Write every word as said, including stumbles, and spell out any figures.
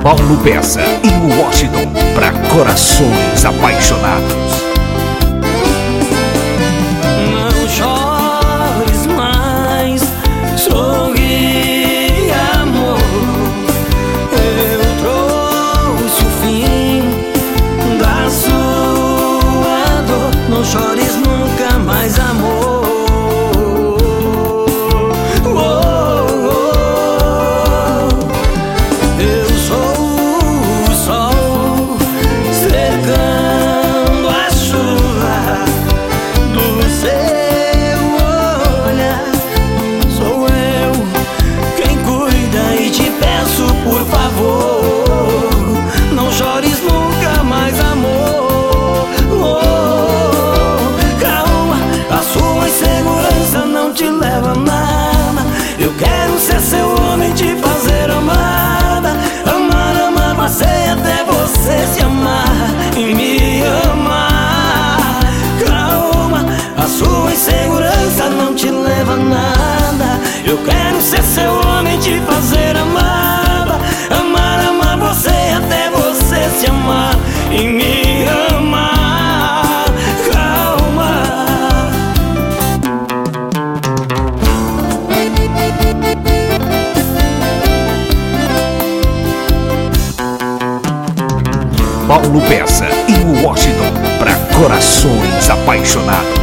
Paulo Bessa em Washington, para corações apaixonados. Não chores mais, sorri, amor. Eu trouxe o fim da sua dor. Não chores nunca mais, amor. Por favor, não chores nunca mais, amor. Oh, calma, a sua insegurança não te leva a nada. Eu quero ser seu homem, te fazer amada. Amar, amar você até você se amar e me amar. Calma, a sua insegurança não te leva a nada. Eu quero ser seu homem, te fazer amada. Amar, amar você até você se amar e me amar. Calma. Paulo Bessa em Washington, para corações apaixonados.